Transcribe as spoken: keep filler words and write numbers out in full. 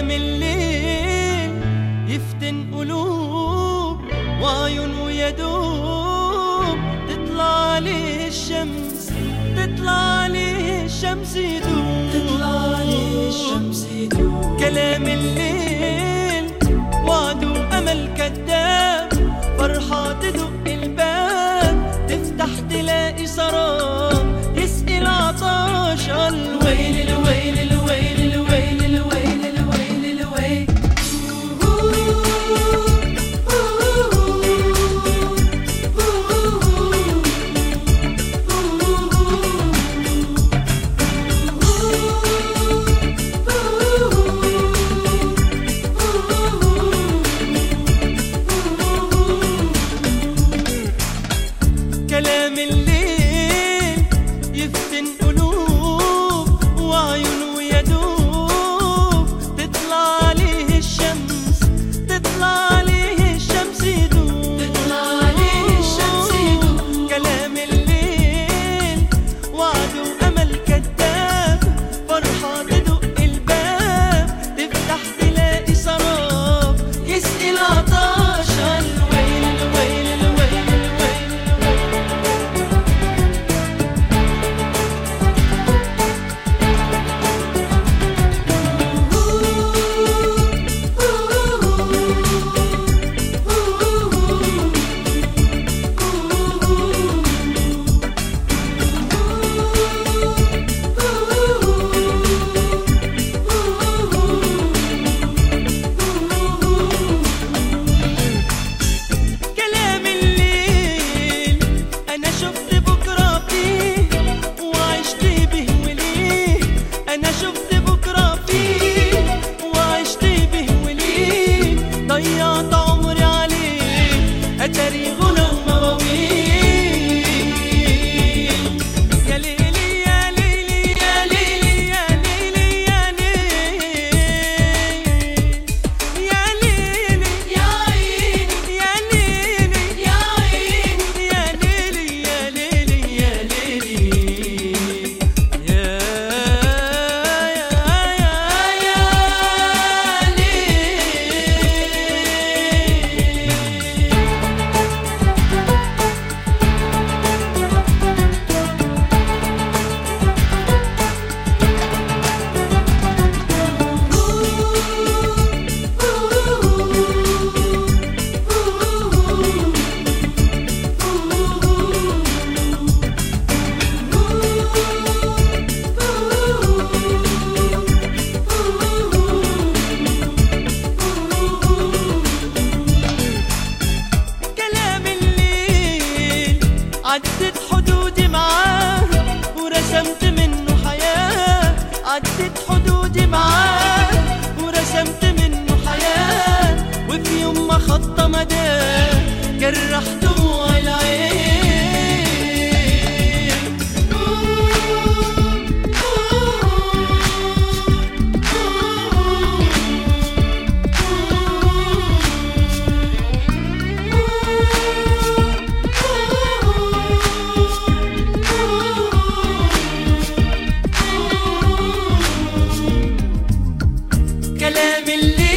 كلام الليل يفتن قلوب وعيون ويدوب تطلع عليه الشمس، تطلع عليه الشمس يدوب، تطلع عليه الشمس يدوب. كلام الليل وعد وأمل كذاب، فرحة تدق الباب تفتح تلاقي سراب يسقي العطاش. الويل الويل الويل الويل الويل الويل الويل كلام الليل يفتن قلوب وعيون ويدوب تطلع عليه الشمس، تطلع عليه الشمس يدوب، تطلع عليه الشمس يدوب. كلام الليل وعد وأمل كذاب، فرحة تدق الباب تفتح تلاقي سراب يسقي العطاش. الويل الويل الويل الويل كلام الليل أنا شفت بكرة فيه وعشت به وليه، أنا شفت بكرة فيه وعشت به وليه، ضيعت عمري عليه أتاري غنى ومواويل. يا ليلي يا ليلي يا ليلي يا ليلي يا ليلي يا ليلي يا عيني يا ليلي يا عيني يا ليلي يا ليلي يا ليلي يا يا يا يا ليلي. كلام الليل عدت حدودي معاه ورسمت منه حياة، عدت حدودي معاه ورسمت منه حياة، وفي يوم ما خط مداه جرح دموع العين. كلام الليل